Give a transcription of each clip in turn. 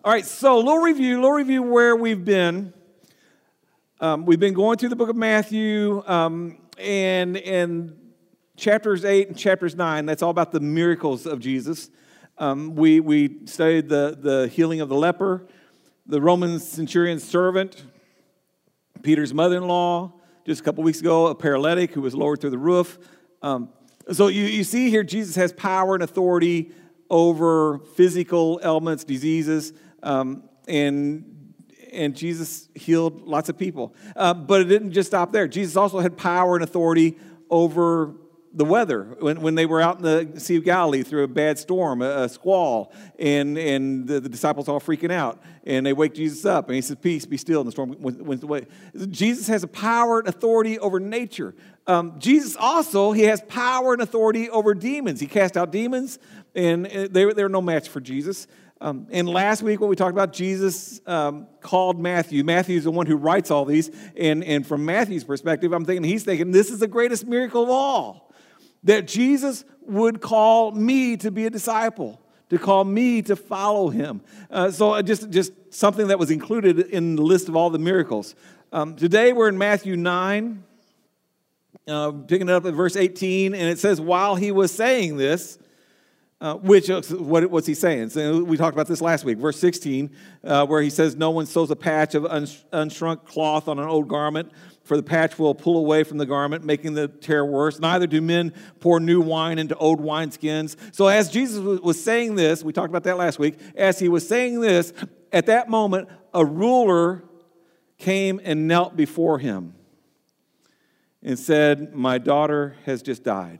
All right, so a little review where we've been. We've been going through the book of Matthew, and chapters 8 and chapters 9, that's all about the miracles of Jesus. We studied the healing of the leper, the Roman centurion's servant, Peter's mother-in-law, just a couple weeks ago, a paralytic who was lowered through the roof. So you see here, Jesus has power and authority over physical ailments, diseases, and Jesus healed lots of people. But it didn't just stop there. Jesus also had power and authority over the weather when they were out in the Sea of Galilee through a bad storm, a squall, and the disciples all freaking out. And they wake Jesus up, and he says, "Peace, be still," and the storm went away. Jesus has a power and authority over nature. Jesus also, he has power and authority over demons. He cast out demons, and they were no match for Jesus. And last week, what we talked about, Jesus called Matthew. Matthew's the one who writes all these. And from Matthew's perspective, he's thinking, this is the greatest miracle of all. That Jesus would call me to be a disciple, to call me to follow him. So just something that was included in the list of all the miracles. Today, we're in Matthew 9, picking it up at verse 18. And it says, while he was saying this, what was he saying? So we talked about this last week. Verse 16, where he says, no one sews a patch of unshrunk cloth on an old garment, for the patch will pull away from the garment, making the tear worse. Neither do men pour new wine into old wineskins. So as Jesus was saying this, we talked about that last week, as he was saying this, at that moment, a ruler came and knelt before him and said, my daughter has just died.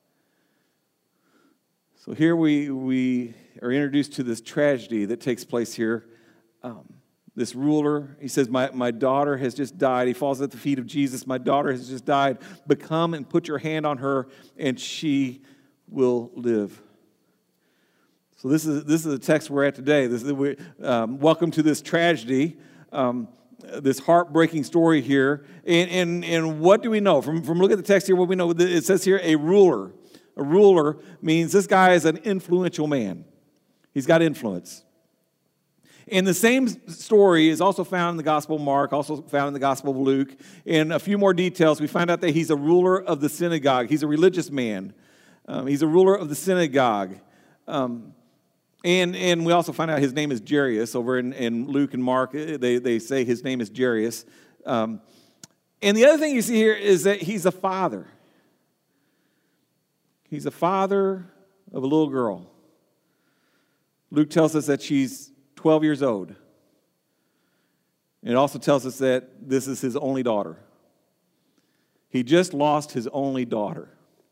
So here we are introduced to this tragedy that takes place here. This ruler, he says, my daughter has just died. He falls at the feet of Jesus. My daughter has just died. But come and put your hand on her, and she will live. So this is the text we're at today. Welcome to this tragedy, this heartbreaking story here. And what do we know? From looking at the text here, what we know, it says here, a ruler. A ruler means this guy is an influential man. He's got influence. And the same story is also found in the Gospel of Mark, also found in the Gospel of Luke. In a few more details, we find out that he's a ruler of the synagogue. He's a religious man. He's a ruler of the synagogue. And we also find out his name is Jairus. Over in Luke and Mark, they say his name is Jairus. And the other thing you see here is that he's a father. He's a father of a little girl. Luke tells us that she's 12 years old. And it also tells us that this is his only daughter. He just lost his only daughter.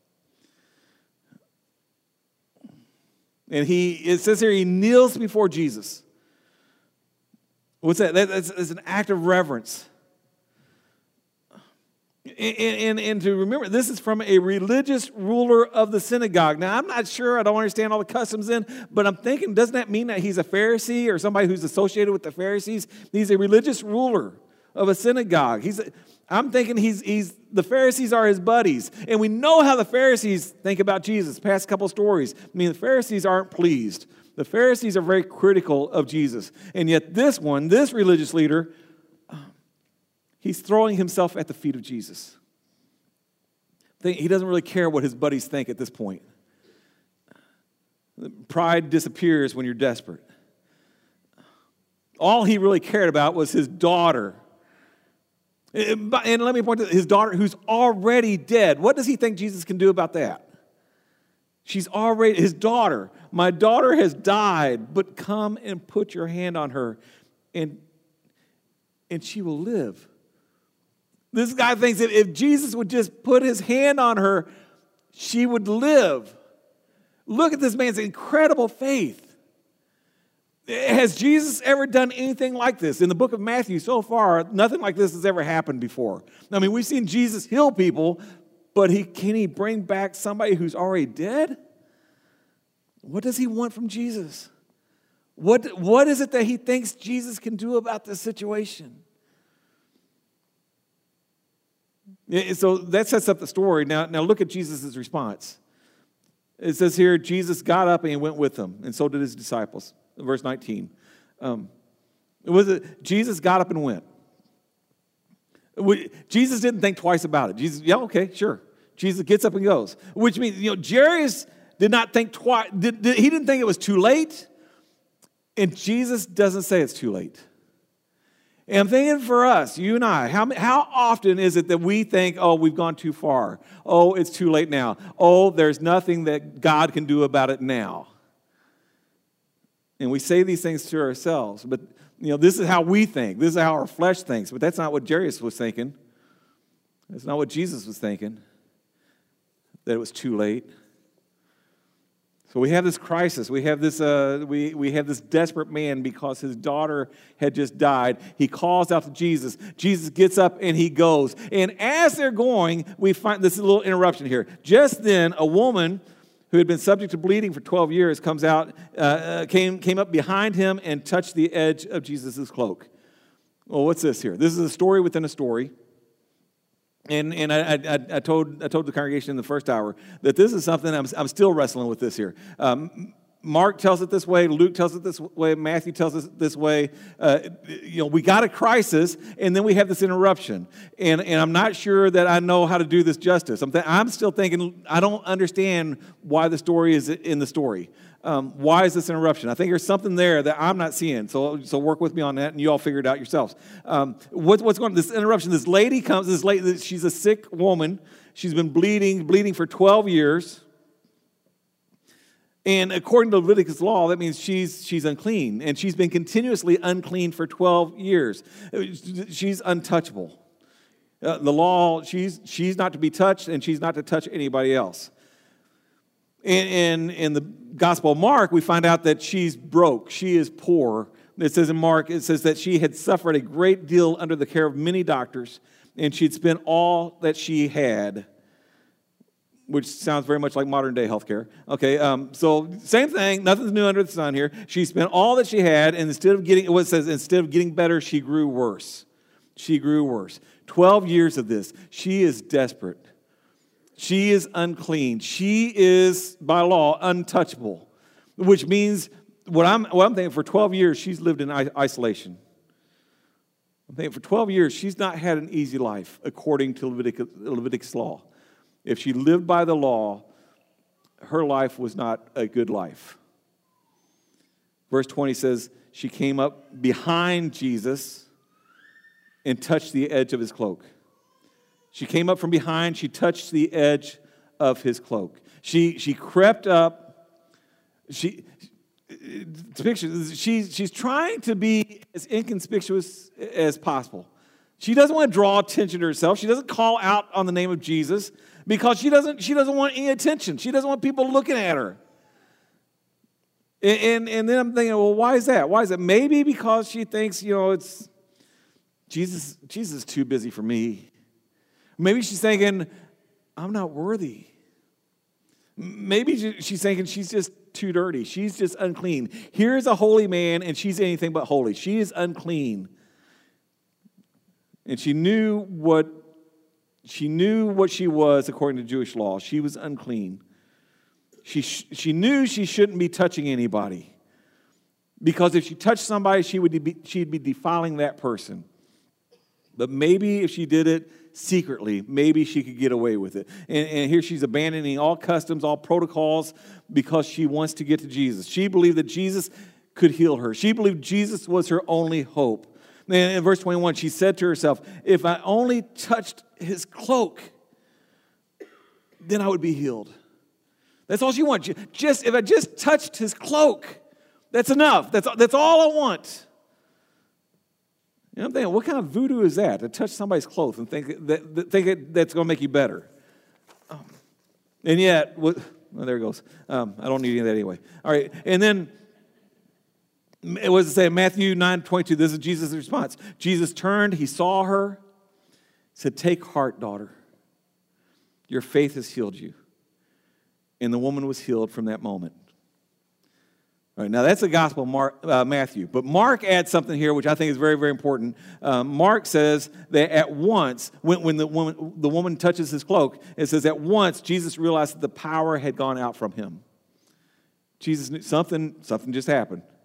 And it says here, he kneels before Jesus. What's that? That's an act of reverence. And to remember, this is from a religious ruler of the synagogue. Now, I'm not sure. I don't understand all the customs but I'm thinking, doesn't that mean that he's a Pharisee or somebody who's associated with the Pharisees? He's a religious ruler of a synagogue. I'm thinking the Pharisees are his buddies. And we know how the Pharisees think about Jesus. Past couple stories. The Pharisees aren't pleased. The Pharisees are very critical of Jesus. And yet this religious leader, he's throwing himself at the feet of Jesus. He doesn't really care what his buddies think at this point. Pride disappears when you're desperate. All he really cared about was his daughter. And let me point to his daughter who's already dead. What does he think Jesus can do about that? She's already his daughter. My daughter has died, but come and put your hand on her, and she will live. This guy thinks that if Jesus would just put his hand on her, she would live. Look at this man's incredible faith. Has Jesus ever done anything like this? In the book of Matthew, so far, nothing like this has ever happened before. We've seen Jesus heal people, but can he bring back somebody who's already dead? What does he want from Jesus? What is it that he thinks Jesus can do about this situation? So that sets up the story. Now look at Jesus' response. It says here, Jesus got up and he went with them, and so did his disciples. Verse 19. Jesus got up and went. Jesus didn't think twice about it. Jesus, yeah, okay, sure. Jesus gets up and goes, which means, Jairus did not think twice. He didn't think it was too late, and Jesus doesn't say it's too late. And I'm thinking for us, you and I, how often is it that we think, oh, we've gone too far. Oh, it's too late now. Oh, there's nothing that God can do about it now. And we say these things to ourselves, but this is how we think. This is how our flesh thinks, but that's not what Jairus was thinking. That's not what Jesus was thinking, that it was too late. So we have this crisis. We have this we have this desperate man because his daughter had just died. He calls out to Jesus. Jesus gets up and he goes. And as they're going, we find this little interruption here. Just then, a woman who had been subject to bleeding for 12 years comes out, came up behind him and touched the edge of Jesus' cloak. Well, what's this here? This is a story within a story. And I told the congregation in the first hour that this is something I'm still wrestling with this here. Mark tells it this way, Luke tells it this way, Matthew tells it this way. We got a crisis, and then we have this interruption. And I'm not sure that I know how to do this justice. I'm still thinking, I don't understand why the story is in the story. Why is this interruption? I think there's something there that I'm not seeing. So work with me on that, and you all figure it out yourselves. What's going on? This interruption, this lady comes, she's a sick woman. She's been bleeding for 12 years. And according to Leviticus law, that means she's unclean. And she's been continuously unclean for 12 years. She's untouchable. The law, she's not to be touched, and she's not to touch anybody else. In the Gospel of Mark, we find out that she's broke. She is poor. It says in Mark, it says that she had suffered a great deal under the care of many doctors, and she'd spent all that she had, which sounds very much like modern-day healthcare. Okay, so same thing, nothing's new under the sun here. She spent all that she had, and instead of getting better, she grew worse. She grew worse. 12 years of this. She is desperate. She is unclean. She is, by law, untouchable, which means what I'm thinking for 12 years, she's lived in isolation. I'm thinking for 12 years, she's not had an easy life according to Leviticus law. If she lived by the law, her life was not a good life. Verse 20 says, she came up behind Jesus and touched the edge of his cloak. She came up from behind. She touched the edge of his cloak. She crept up. She's trying to be as inconspicuous as possible. She doesn't want to draw attention to herself. She doesn't call out on the name of Jesus because she doesn't want any attention. She doesn't want people looking at her. And then I'm thinking, well, why is that? Why is it? Maybe because she thinks, it's Jesus is too busy for me. Maybe she's thinking, I'm not worthy. Maybe she's thinking she's just too dirty. She's just unclean. Here's a holy man, and she's anything but holy. She is unclean. And she knew what she was according to Jewish law. She was unclean. She knew she shouldn't be touching anybody. Because if she touched somebody, she'd be defiling that person. But maybe if she did it secretly, maybe she could get away with it. And here she's abandoning all customs, all protocols, because she wants to get to Jesus. She believed that Jesus could heal her. She believed Jesus was her only hope. And in verse 21, she said to herself, if I only touched his cloak, then I would be healed. That's all she wants. If I just touched his cloak, that's enough. That's all I want. I'm thinking, what kind of voodoo is that? To touch somebody's clothes and think that's going to make you better. And yet, there it goes. I don't need any of that anyway. All right, and then, what does it say in Matthew 9:22? This is Jesus' response. Jesus turned, he saw her, said, take heart, daughter. Your faith has healed you. And the woman was healed from that moment. All right, now that's the Gospel of Matthew. But Mark adds something here which I think is very, very important. Mark says that at once, when the woman touches his cloak, it says at once Jesus realized that the power had gone out from him. Jesus knew something just happened.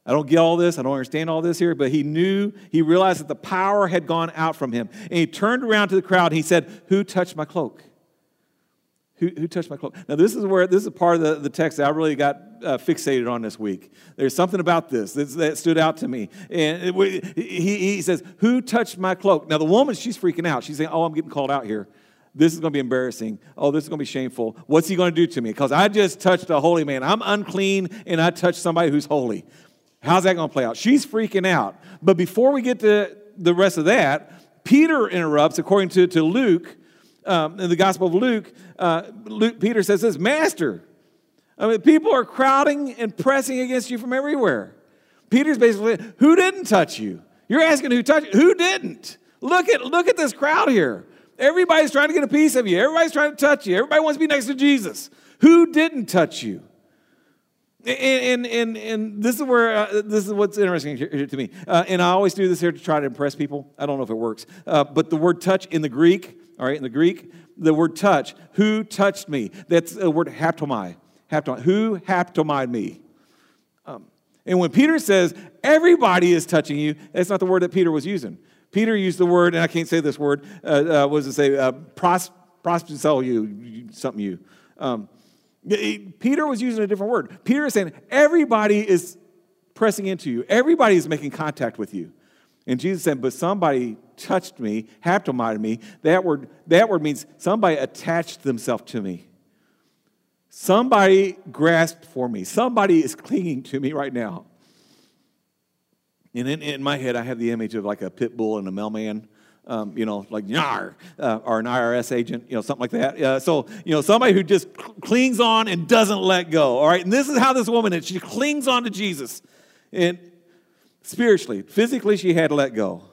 I don't get all this. I don't understand all this here. But he realized that the power had gone out from him. And he turned around to the crowd and he said, who touched my cloak? Who touched my cloak? Now, this is part of the text that I really got fixated on this week. There's something about this that stood out to me. And he says, who touched my cloak? Now, the woman, she's freaking out. She's saying, oh, I'm getting called out here. This is going to be embarrassing. Oh, this is going to be shameful. What's he going to do to me? Because I just touched a holy man. I'm unclean, and I touched somebody who's holy. How's that going to play out? She's freaking out. But before we get to the rest of that, Peter interrupts, according to Luke, in the Gospel of Luke, Peter says this, Master, people are crowding and pressing against you from everywhere. Peter's basically, who didn't touch you? You're asking who touched you. Who didn't? Look at this crowd here. Everybody's trying to get a piece of you. Everybody's trying to touch you. Everybody wants to be next to Jesus. Who didn't touch you? And this is where this is what's interesting here to me. And I always do this here to try to impress people. I don't know if it works, but the word touch in the Greek, all right, in the Greek, the word touch, who touched me? That's the word haptomai. Who haptomied me? And when Peter says everybody is touching you, that's not the word that Peter was using. Peter used the word, and I can't say this word. What does it say? Prospectell you, something you. Peter was using a different word. Peter is saying everybody is pressing into you. Everybody is making contact with you. And Jesus said, but somebody touched me, haptomied me. That word means somebody attached themselves to me. Somebody grasped for me. Somebody is clinging to me right now. And in my head, I have the image of like a pit bull and a mailman, like Yar, or an IRS agent, something like that. So somebody who just clings on and doesn't let go, all right? And this is how this woman is. She clings on to Jesus. And spiritually, physically, she had to let go.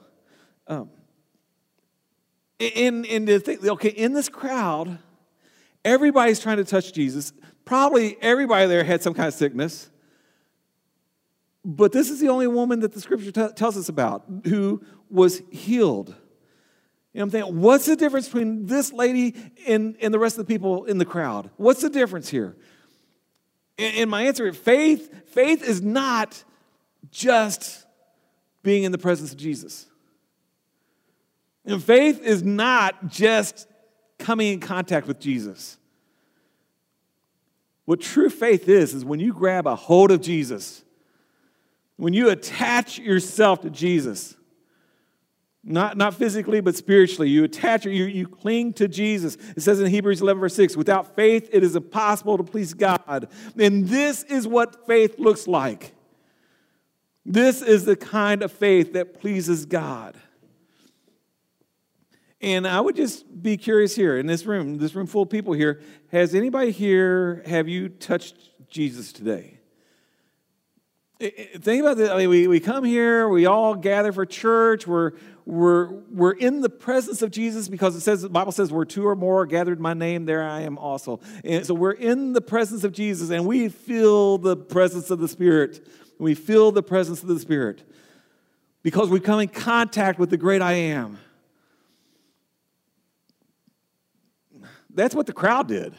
In this crowd, everybody's trying to touch Jesus. Probably everybody there had some kind of sickness. But this is the only woman that the scripture tells us about who was healed. I'm thinking, what's the difference between this lady and the rest of the people in the crowd? What's the difference here? And my answer is faith is not just being in the presence of Jesus. And faith is not just coming in contact with Jesus. What true faith is when you grab a hold of Jesus, when you attach yourself to Jesus, not physically, but spiritually, you cling to Jesus. It says in Hebrews 11, verse 6, without faith, it is impossible to please God. And this is what faith looks like. This is the kind of faith that pleases God. And I would just be curious here, in this room full of people here, has anybody here, have you touched Jesus today? Think about this. I mean, we come here, we all gather for church. We're in the presence of Jesus because the Bible says where two or more are gathered in my name, there I am also. And so we're in the presence of Jesus, and we feel the presence of the Spirit. We feel the presence of the Spirit because we come in contact with the great I am. That's what the crowd did.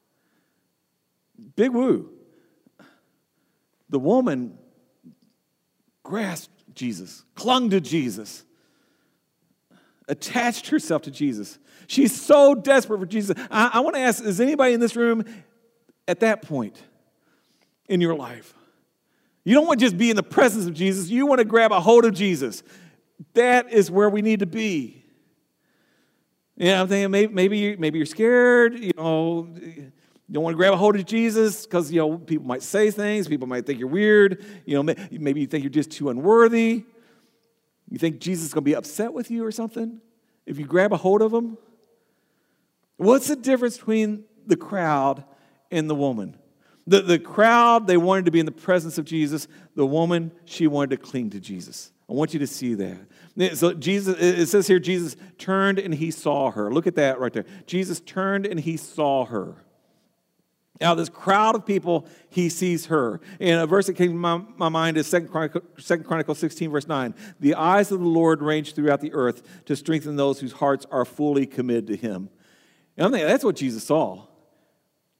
Big woo. The woman grasped Jesus, clung to Jesus, attached herself to Jesus. She's so desperate for Jesus. I want to ask, is anybody in this room at that point in your life? You don't want to just be in the presence of Jesus. You want to grab a hold of Jesus. That is where we need to be. I'm thinking maybe you're scared, you don't want to grab a hold of Jesus because, people might say things. People might think you're weird. Maybe you think you're just too unworthy. You think Jesus is going to be upset with you or something if you grab a hold of him. What's the difference between the crowd and the woman? The crowd, they wanted to be in the presence of Jesus. The woman, she wanted to cling to Jesus. I want you to see that. So it says here, Jesus turned and he saw her. Look at that right there. Jesus turned and he saw her. Now, this crowd of people, he sees her. And a verse that came to my mind is 2 Chronicles 16, verse 9. The eyes of the Lord range throughout the earth to strengthen those whose hearts are fully committed to him. And I'm thinking, that's what Jesus saw.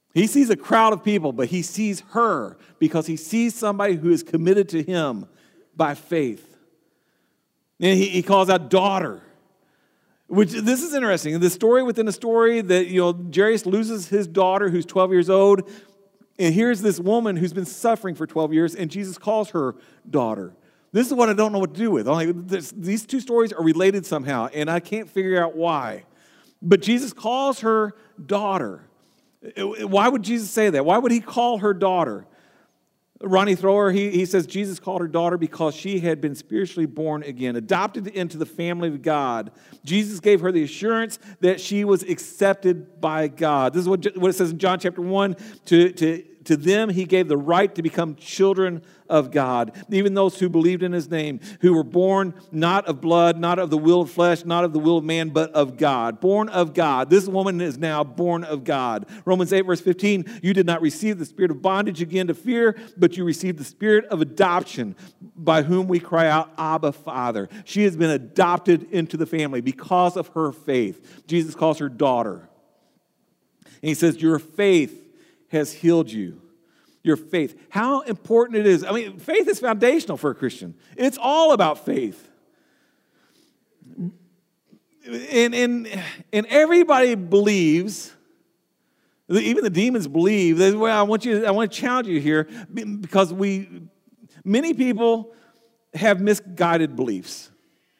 He sees a crowd of people, but he sees her because he sees somebody who is committed to him by faith. And he calls out daughter. Which, this is interesting. The story within a story that, Jairus loses his daughter who's 12 years old. And here's this woman who's been suffering for 12 years, and Jesus calls her daughter. This is what I don't know what to do with. These two stories are related somehow, and I can't figure out why. But Jesus calls her daughter. Why would Jesus say that? Why would he call her daughter? Ronnie Thrower, he says Jesus called her daughter because she had been spiritually born again, adopted into the family of God. Jesus gave her the assurance that she was accepted by God. This is what it says in John chapter 1. To them he gave the right to become children of God, even those who believed in his name, who were born not of blood, not of the will of flesh, not of the will of man, but of God. Born of God. This woman is now born of God. Romans 8, verse 15, you did not receive the spirit of bondage again to fear, but you received the spirit of adoption, by whom we cry out, Abba, Father. She has been adopted into the family because of her faith. Jesus calls her daughter. And he says, your faith has healed you. Your faith. How important it is. Faith is foundational for a Christian. It's all about faith. And everybody believes, even the demons believe. Well, I want to challenge you here because many people have misguided beliefs.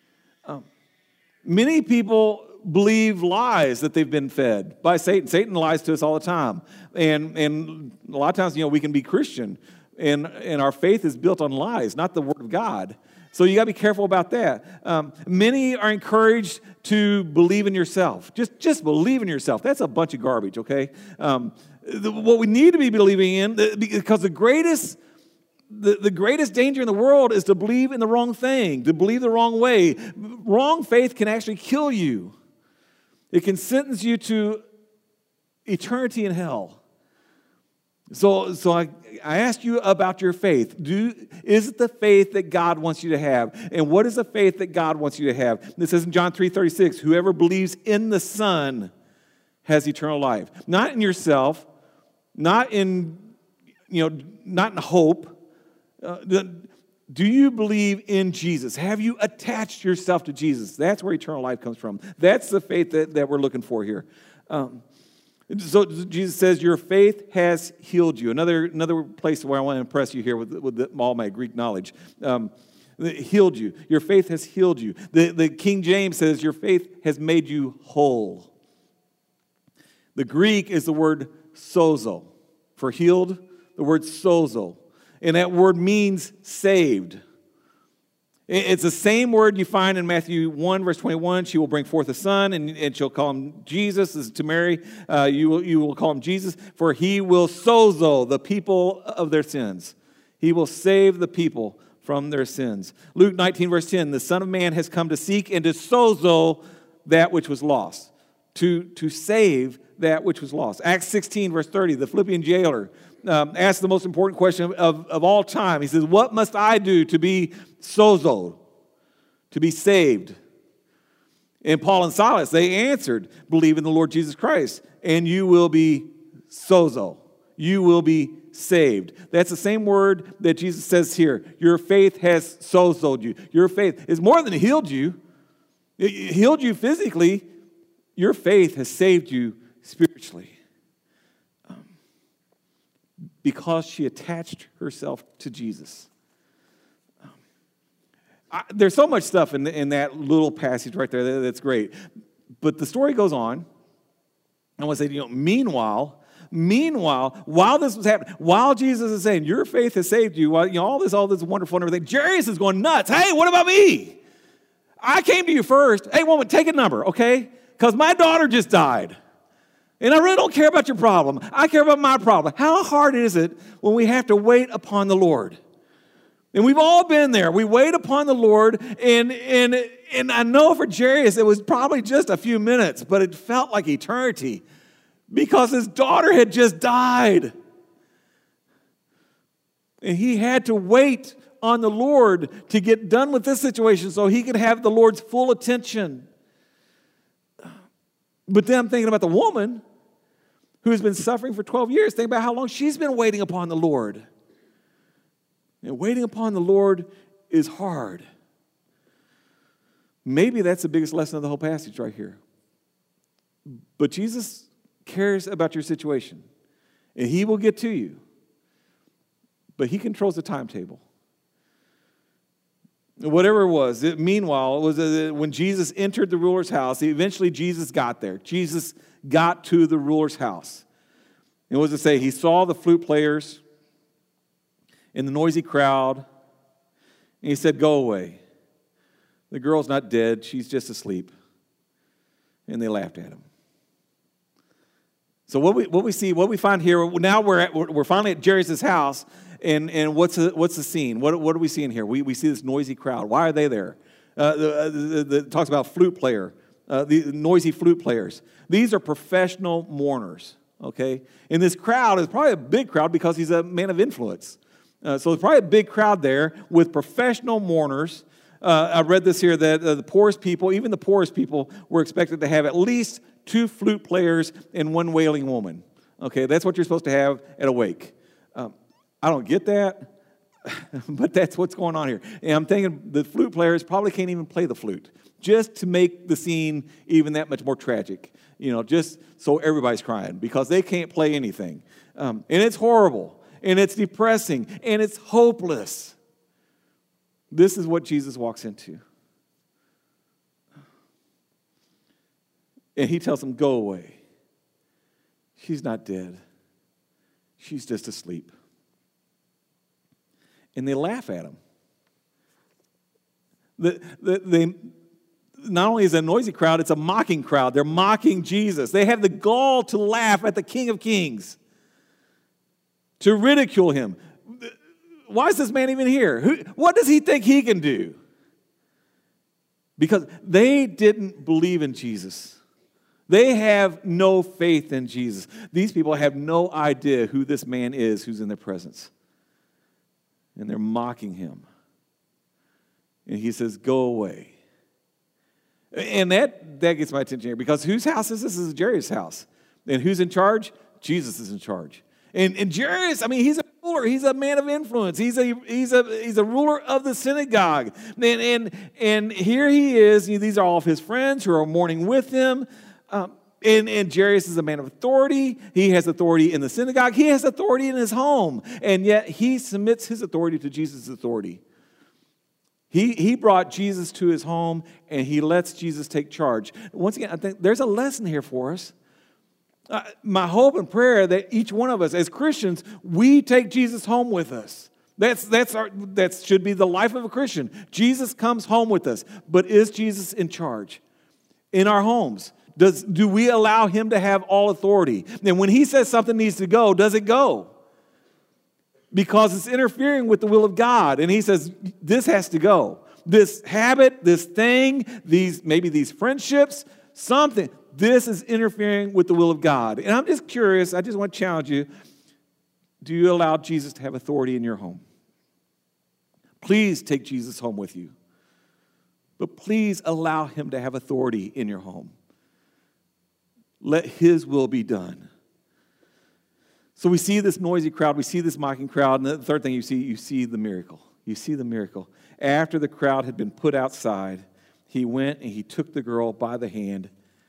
Many people believe lies that they've been fed by Satan. Satan lies to us all the time. And a lot of times, we can be Christian, and our faith is built on lies, not the Word of God. So you got to be careful about that. Many are encouraged to believe in yourself. Just believe in yourself. That's a bunch of garbage, okay? What we need to be believing in, because the greatest danger in the world is to believe in the wrong thing, to believe the wrong way. Wrong faith can actually kill you. It can sentence you to eternity in hell. So I ask you about your faith. Is it the faith that God wants you to have? And what is the faith that God wants you to have? It says in John 3:36, whoever believes in the Son has eternal life. Not in yourself, not in hope. Do you believe in Jesus? Have you attached yourself to Jesus? That's where eternal life comes from. That's the faith that we're looking for here. So Jesus says, your faith has healed you. Another place where I want to impress you here with all my Greek knowledge. Healed you. Your faith has healed you. The King James says, your faith has made you whole. The Greek is the word sozo. For healed, the word sozo. And that word means saved. It's the same word you find in Matthew 1, verse 21. She will bring forth a son, and she'll call him Jesus. This is to Mary. You will call him Jesus, for he will sozo the people of their sins. He will save the people from their sins. Luke 19, verse 10, the Son of Man has come to seek and to sozo that which was lost, to save that which was lost. Acts 16, verse 30, the Philippian jailer asked the most important question of all time. He says, what must I do to be sozo, to be saved? And Paul and Silas, they answered, believe in the Lord Jesus Christ, and you will be sozo. You will be saved. That's the same word that Jesus says here. Your faith has sozoed you. Your faith is more than healed you. It healed you physically. Your faith has saved you spiritually. Because she attached herself to Jesus. There's so much stuff in that little passage right there that's great. But the story goes on. I want to say, meanwhile, while this was happening, while Jesus is saying, your faith has saved you, while, all this wonderful and everything, Jairus is going nuts. Hey, what about me? I came to you first. Hey, woman, take a number, okay? Because my daughter just died. And I really don't care about your problem. I care about my problem. How hard is it when we have to wait upon the Lord? And we've all been there. We wait upon the Lord, and I know for Jairus it was probably just a few minutes, but it felt like eternity because his daughter had just died. And he had to wait on the Lord to get done with this situation so he could have the Lord's full attention. But then I'm thinking about the woman who's been suffering for 12 years. Think about how long she's been waiting upon the Lord. And waiting upon the Lord is hard. Maybe that's the biggest lesson of the whole passage right here. But Jesus cares about your situation, and he will get to you. But he controls the timetable. Whatever it was, meanwhile, it was when Jesus entered the ruler's house, eventually Jesus got there. Jesus got to the ruler's house. And what does it say? He saw the flute players in the noisy crowd, and he said, "Go away. The girl's not dead, she's just asleep." And they laughed at him. So what we find here, now we're finally at Jairus' house, and what's the scene? What are we seeing here? We see this noisy crowd. Why are they there? It talks about flute player, the noisy flute players. These are professional mourners, okay? And this crowd is probably a big crowd because he's a man of influence. So there's probably a big crowd there with professional mourners. I read this here that the poorest people, even the poorest people, were expected to have at least 2 flute players and 1 wailing woman. Okay, that's what you're supposed to have at a wake. I don't get that, but that's what's going on here. And I'm thinking the flute players probably can't even play the flute, just to make the scene even that much more tragic. Just so everybody's crying because they can't play anything. And it's horrible, and it's depressing, and it's hopeless. This is what Jesus walks into. And he tells them, "Go away. She's not dead. She's just asleep." And they laugh at him. They not only is it a noisy crowd, it's a mocking crowd. They're mocking Jesus. They have the gall to laugh at the King of Kings, to ridicule him. Why is this man even here? What does he think he can do? Because they didn't believe in Jesus. They have no faith in Jesus. These people have no idea who this man is who's in their presence. And they're mocking him. And he says, "Go away." And that gets my attention here, because whose house is this? This is Jairus' house. And who's in charge? Jesus is in charge. And Jairus, he's a ruler. He's a man of influence. He's a ruler of the synagogue. And here he is. These are all of his friends who are mourning with him. And Jairus is a man of authority. He has authority in the synagogue. He has authority in his home. And yet he submits his authority to Jesus' authority. He brought Jesus to his home, and he lets Jesus take charge. Once again, I think there's a lesson here for us. My hope and prayer that each one of us as Christians, we take Jesus home with us. That should be the life of a Christian. Jesus comes home with us. But is Jesus in charge in our homes? Do we allow him to have all authority? And when he says something needs to go, does it go? Because it's interfering with the will of God. And he says, this has to go. This habit, this thing, maybe these friendships, something. This is interfering with the will of God. And I'm just curious, I just want to challenge you. Do you allow Jesus to have authority in your home? Please take Jesus home with you. But please allow him to have authority in your home. Let his will be done. So we see this noisy crowd, we see this mocking crowd, and the third thing you see the miracle. You see the miracle. After the crowd had been put outside, he went and he took the girl by the hand,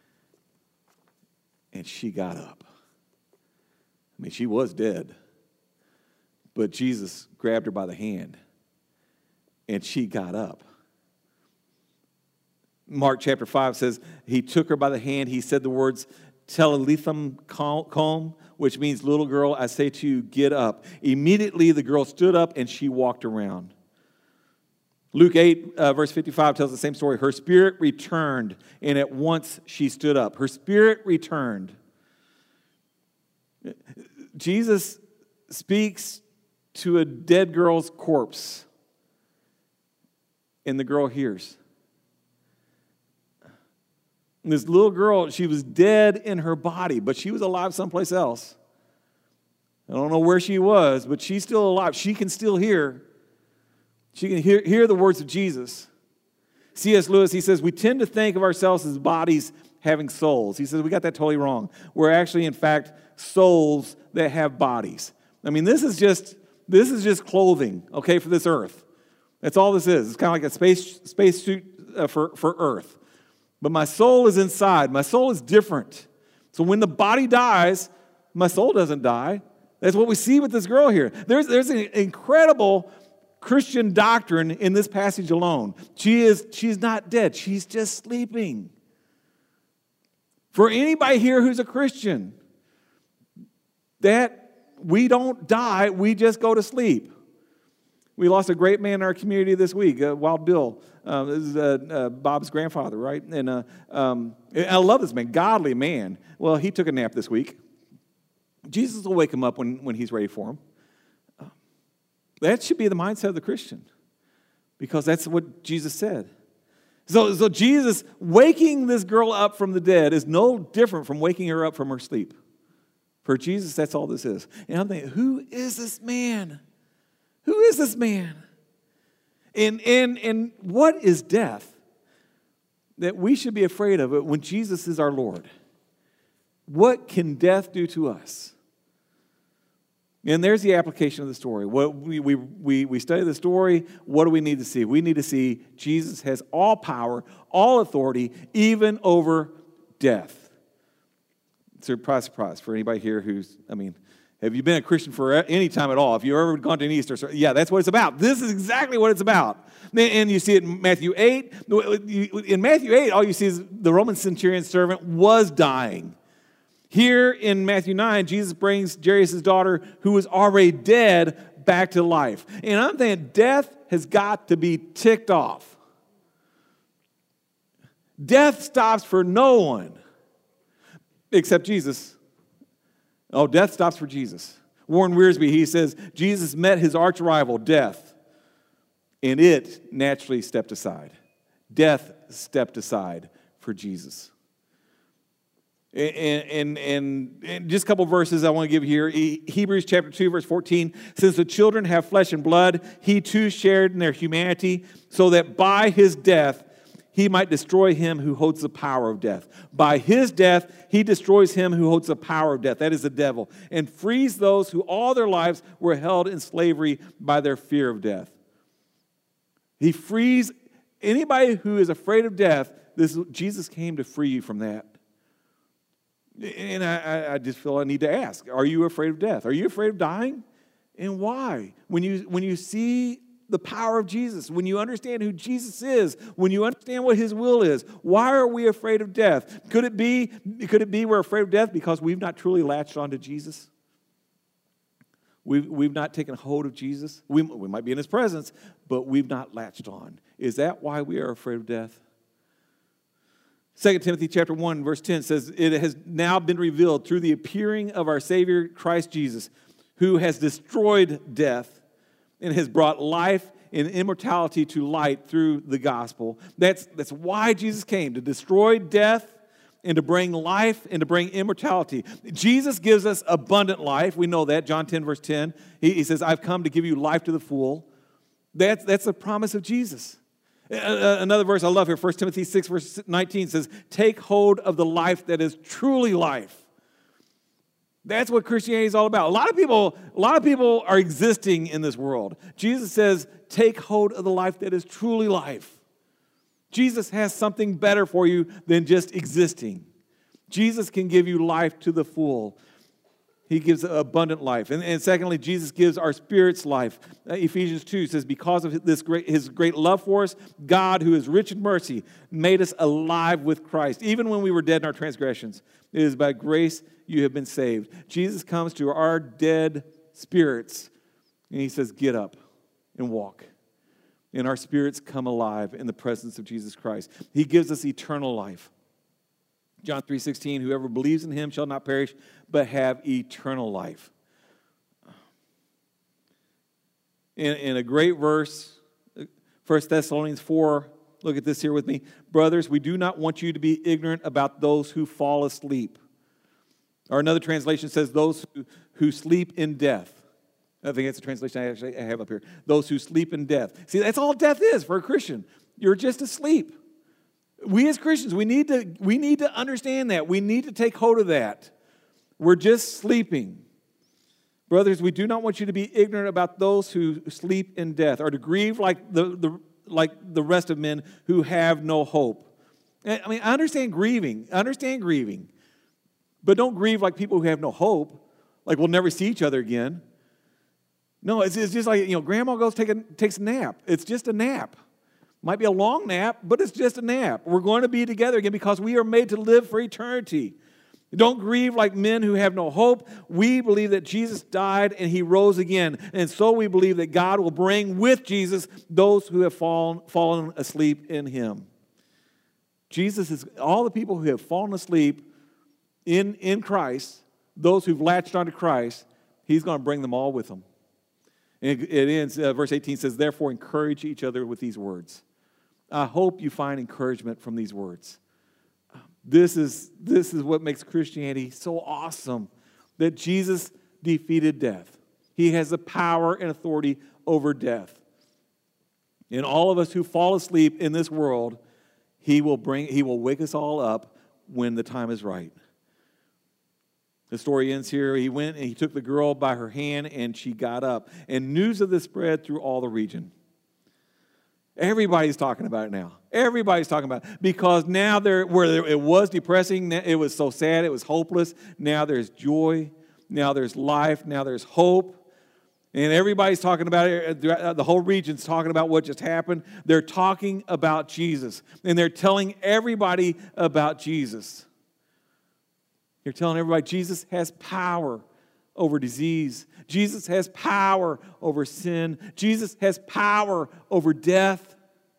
and she got up. She was dead, but Jesus grabbed her by the hand, and she got up. Mark chapter 5 says, he took her by the hand. He said the words, "Talitha koum," which means, "Little girl, I say to you, get up." Immediately the girl stood up and she walked around. Luke 8, verse 55 tells the same story. Her spirit returned, and at once she stood up. Her spirit returned. Jesus speaks to a dead girl's corpse, and the girl hears. And this little girl, she was dead in her body, but she was alive someplace else. I don't know where she was, but she's still alive. She can still hear. She can hear the words of Jesus. C.S. Lewis, he says, we tend to think of ourselves as bodies having souls. He says, we got that totally wrong. We're actually, in fact, souls that have bodies. I mean, this is just clothing, okay, for this earth. That's all this is. It's kind of like a space suit for earth. But my soul is inside. My soul is different. So when the body dies, my soul doesn't die. That's what we see with this girl here. There's an incredible Christian doctrine in this passage alone. She's not dead. She's just sleeping. For anybody here who's a Christian, that we don't die, we just go to sleep. We lost a great man in our community this week, Wild Bill. This is Bob's grandfather, right? And I love this man, godly man. Well, he took a nap this week. Jesus will wake him up when he's ready for him. That should be the mindset of the Christian, because that's what Jesus said. So Jesus waking this girl up from the dead is no different from waking her up from her sleep. For Jesus, that's all this is. And I'm thinking, who is this man? Who is this man? And what is death that we should be afraid of it when Jesus is our Lord? What can death do to us? And there's the application of the story. What we study the story, what do we need to see? We need to see Jesus has all power, all authority, even over death. Surprise, surprise, for anybody here have you been a Christian for any time at all? If you've ever gone to an Easter, yeah, that's what it's about. This is exactly what it's about. And you see it in Matthew 8. In Matthew 8, all you see is the Roman centurion's servant was dying. Here in Matthew 9, Jesus brings Jairus' daughter, who was already dead, back to life. And I'm thinking, death has got to be ticked off. Death stops for no one except Jesus. Oh, death stops for Jesus. Warren Wiersbe, he says, Jesus met his arch rival, death, and it naturally stepped aside. Death stepped aside for Jesus. And just a couple verses I want to give here. Hebrews chapter 2, verse 14. Since the children have flesh and blood, he too shared in their humanity, so that by his death he might destroy him who holds the power of death. By his death, he destroys him who holds the power of death, that is the devil, and frees those who all their lives were held in slavery by their fear of death. He frees anybody who is afraid of death. Jesus came to free you from that. And I just feel I need to ask, are you afraid of death? Are you afraid of dying? And why? When you see the power of Jesus, when you understand who Jesus is, when you understand what his will is, why are we afraid of death? Could it be we're afraid of death because we've not truly latched onto Jesus? We've not taken hold of Jesus. We might be in his presence, but we've not latched on. Is that why we are afraid of death? 2 Timothy chapter 1, verse 10 says, it has now been revealed through the appearing of our Savior Christ Jesus, who has destroyed death and has brought life and immortality to light through the gospel. That's why Jesus came, to destroy death and to bring life and to bring immortality. Jesus gives us abundant life. We know that. John 10, verse 10. He says, I've come to give you life to the full. That's the promise of Jesus. Another verse I love here, 1 Timothy 6, verse 19 says, take hold of the life that is truly life. That's what Christianity is all about. A lot of people are existing in this world. Jesus says, take hold of the life that is truly life. Jesus has something better for you than just existing. Jesus can give you life to the full. He gives abundant life. And secondly, Jesus gives our spirits life. Ephesians 2 says, because of his great love for us, God, who is rich in mercy, made us alive with Christ. Even when we were dead in our transgressions, it is by grace you have been saved. Jesus comes to our dead spirits, and he says, get up and walk. And our spirits come alive in the presence of Jesus Christ. He gives us eternal life. John 3:16, whoever believes in him shall not perish, but have eternal life. In a great verse, 1 Thessalonians 4, look at this here with me. Brothers, we do not want you to be ignorant about those who fall asleep. Or another translation says those who sleep in death. I think that's the translation I have up here. Those who sleep in death. See, that's all death is for a Christian. You're just asleep. We as Christians, we need to understand that. We need to take hold of that. We're just sleeping. Brothers, we do not want you to be ignorant about those who sleep in death, or to grieve like the rest of men who have no hope. I mean, I understand grieving. But don't grieve like people who have no hope, like we'll never see each other again. No, it's just like, grandma goes takes a nap. It's just a nap. Might be a long nap, but it's just a nap. We're going to be together again because we are made to live for eternity. Don't grieve like men who have no hope. We believe that Jesus died and he rose again. And so we believe that God will bring with Jesus those who have fallen asleep in him. Jesus is all the people who have fallen asleep in Christ, those who've latched onto Christ, he's going to bring them all with him. And it ends, verse 18 says, therefore encourage each other with these words. I hope you find encouragement from these words. This is what makes Christianity so awesome, that Jesus defeated death. He has the power and authority over death. And all of us who fall asleep in this world, he will wake us all up when the time is right. The story ends here. He went and he took the girl by her hand and she got up. And news of this spread through all the region. Everybody's talking about it now. Everybody's talking about it. Because now where it was depressing, it was so sad, it was hopeless. Now there's joy. Now there's life. Now there's hope. And everybody's talking about it. The whole region's talking about what just happened. They're talking about Jesus. And they're telling everybody about Jesus. They're telling everybody Jesus has power over disease. Jesus has power over sin. Jesus has power over death.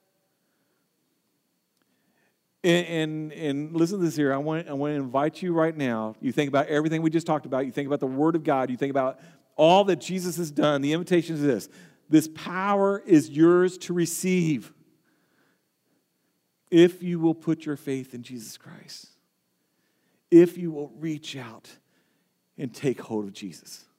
And listen to this here. I want to invite you right now. You think about everything we just talked about. You think about the Word of God. You think about all that Jesus has done. The invitation is this. This power is yours to receive if you will put your faith in Jesus Christ. If you will reach out and take hold of Jesus.